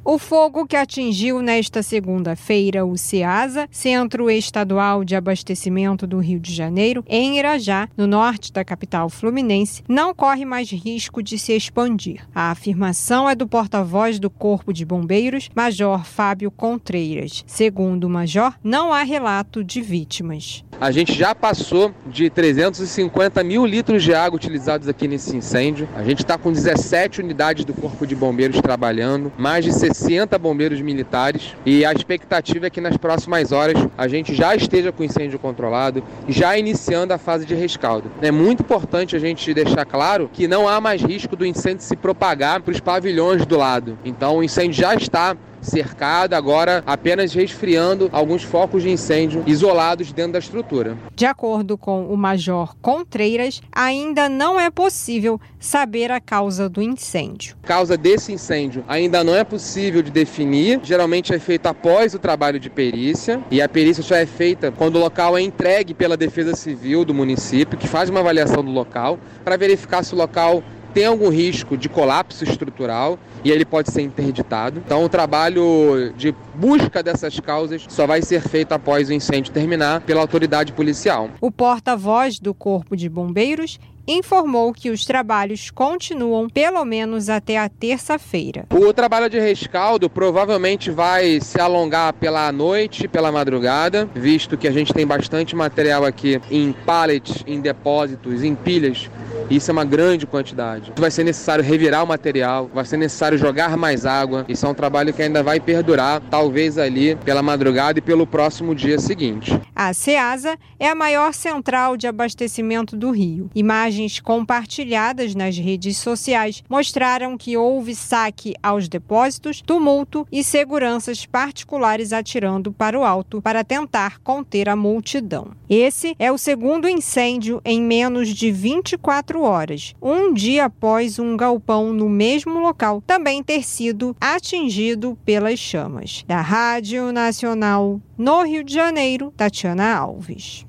O fogo que atingiu nesta segunda-feira o CEASA, Centro Estadual de Abastecimento do Rio de Janeiro, em Irajá, no norte da capital fluminense, não corre mais risco de se expandir. A afirmação é do porta-voz do Corpo de Bombeiros, Major Fábio Contreiras. Segundo o Major, não há relato de vítimas. A gente já passou de 350 mil litros de água utilizados aqui nesse incêndio. A gente está com 17 unidades do Corpo de Bombeiros trabalhando, mais de 60 bombeiros militares, e a expectativa é que nas próximas horas a gente já esteja com o incêndio controlado, já iniciando a fase de rescaldo. É muito importante a gente deixar claro que não há mais risco do incêndio se propagar para os pavilhões do lado. Então o incêndio já está cercado, agora apenas resfriando alguns focos de incêndio isolados dentro da estrutura. De acordo com o Major Contreiras, ainda não é possível saber a causa do incêndio. A causa desse incêndio ainda não é possível de definir, geralmente é feito após o trabalho de perícia, e a perícia só é feita quando o local é entregue pela Defesa Civil do município, que faz uma avaliação do local, para verificar se o local tem algum risco de colapso estrutural e ele pode ser interditado. Então o trabalho de busca dessas causas só vai ser feito após o incêndio terminar pela autoridade policial. O porta-voz do Corpo de Bombeiros informou que os trabalhos continuam pelo menos até a terça-feira. O trabalho de rescaldo provavelmente vai se alongar pela noite, pela madrugada, visto que a gente tem bastante material aqui em pallets, em depósitos, em pilhas. Isso é uma grande quantidade. Vai ser necessário revirar o material, vai ser necessário jogar mais água. Isso é um trabalho que ainda vai perdurar, talvez ali pela madrugada e pelo próximo dia seguinte. A CEASA é a maior central de abastecimento do Rio. Imagens compartilhadas nas redes sociais mostraram que houve saque aos depósitos, tumulto e seguranças particulares atirando para o alto para tentar conter a multidão. Esse é o segundo incêndio em menos de 24 horas, um dia após um galpão no mesmo local também ter sido atingido pelas chamas. Da Rádio Nacional, no Rio de Janeiro, Tatiana Alves.